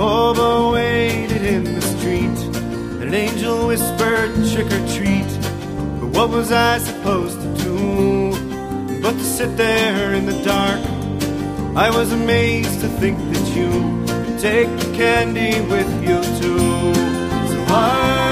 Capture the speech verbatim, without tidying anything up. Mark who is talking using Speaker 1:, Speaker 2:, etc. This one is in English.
Speaker 1: Hobo waited in the street, and an angel whispered trick or treat. But what was I supposed to do but to sit there in the dark? I was amazed to think that you could take the candy with you too. So I